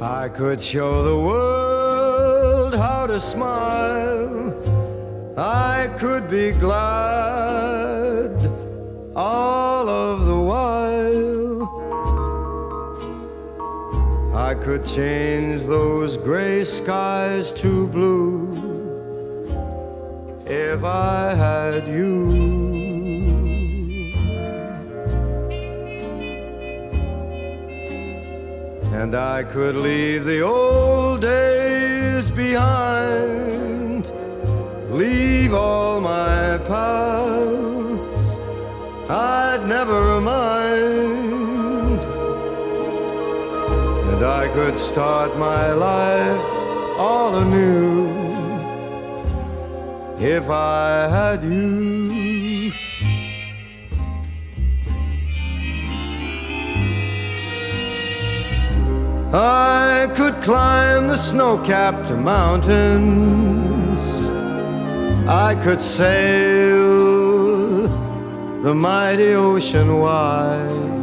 I could show the world how to smile. I could be glad all of the while. I could change those gray skies to blue if I had you. And I could leave the old days behind, leave all my past, I'd never mind. And I could start my life all anew if I had you. I could climb the snow-capped mountains, I could sail the mighty ocean wide,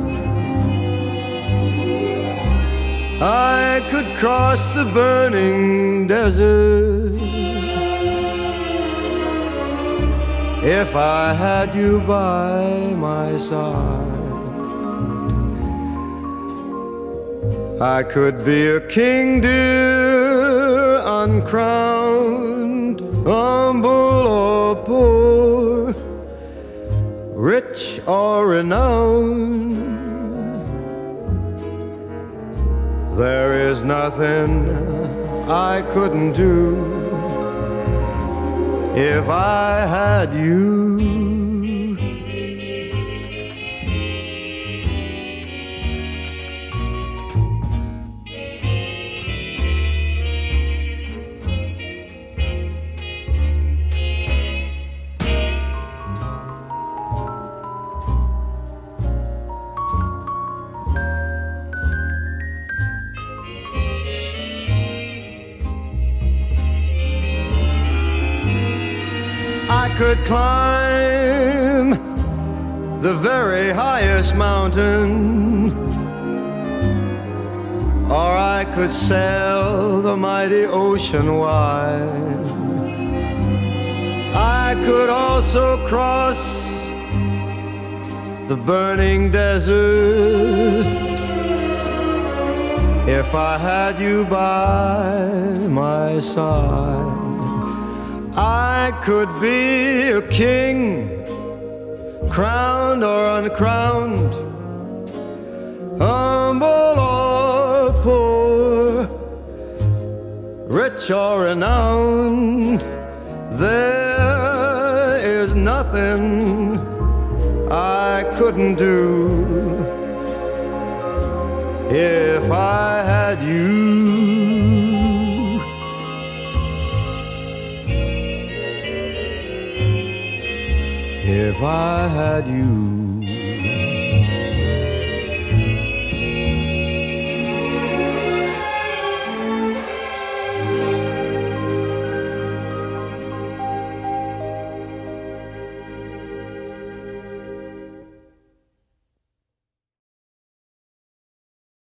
I could cross the burning desert if I had you by my side. I could be a king, dear, uncrowned, humble or poor, rich or renowned. There is nothing I couldn't do if I had you. I could climb the very highest mountain, or I could sail the mighty ocean wide. I could also cross the burning desert if I had you by my side. I could be a king, crowned or uncrowned, humble or poor, rich or renowned. There is nothing I couldn't do if I had you. If I had you.